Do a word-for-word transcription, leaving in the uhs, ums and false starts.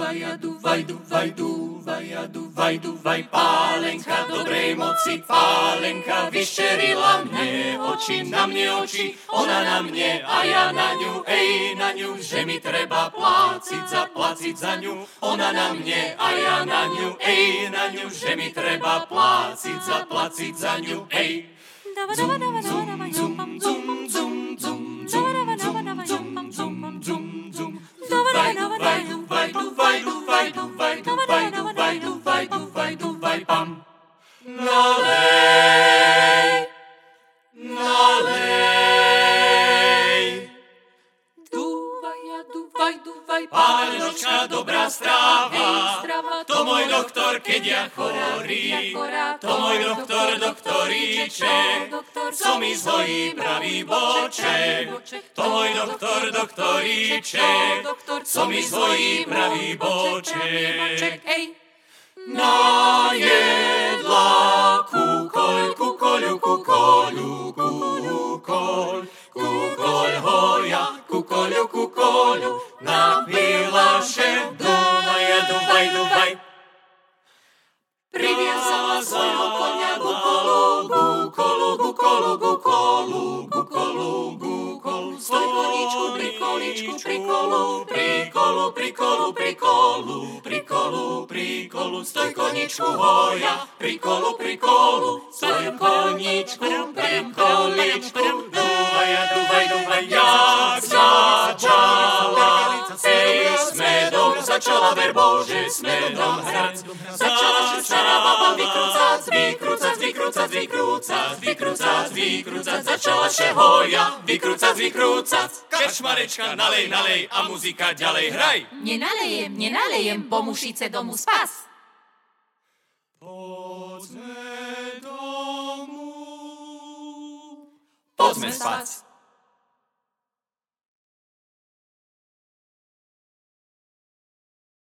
dúvaja, dúvaj, dúvaj, dúvaja, dúvaj, dúvaj, pálenka dobrej moci, pálenka vyščerila mne, oči na mne oči, ona na mne a ja na ňu, ej na ňu, že mi treba pláciť, zaplaciť za ňu, ona na mne a ja na ňu, ej na ňu, že mi treba pláciť, zaplaciť za ňu, ej. Zum, zum, zum, zum, zum, zum, zum, zum, zum, zum, zum, zum. Dúvaj, dúvaj, dúvaj, dúvaj, dúvaj, dúvaj, dúvaj, dúvaj, dúvaj, dúvaj, dúvaj, pam. Nalej, nalej. Dúvaja, dúvaj, dúvaj, pánočka, dobrá stráva. To môj doktor, keď ja chorý. To môj doktor, doktoríček, co mi zhojí pravý boček. To môj doktor, doktoríček, co mi zhojí pravý boček. Na jedla kúkoľ, kúkoľu, kúkoľu, kúkoľ, kúkoľ hoja, kúkoľu, kúkoľu, napila še, dúvaja, dúvaj, dúvaj. Priviazala svojho konia ku kolu, ku kolu, ku kolu, ku kolu, ku kolu, ku kolu. Stoj koničku, pri količku, pri kolu, pri kolu, pri kolu, pri kolu, pri kolu, pri kolu. Stoj koničku hoja, pri kolu, pri kolu. Stoj koničku, pri količku, dúvaja, dúvaj, dúvaj. Jak začala, ej, s medom začala verbou, že s medom hrať. Začala šušara baba vykrúcať, vykrúcať, vykrúcať, vykrúcať, vykrúcať, vykrúcať. Začala šehoja, vykrúcať, vykrúcať. Kačmarečka, nalej, nalej a muzika ďalej hraj. Nenalejem, nenalejem, bo mušice domu spas. Poďme domu. Poďme spať.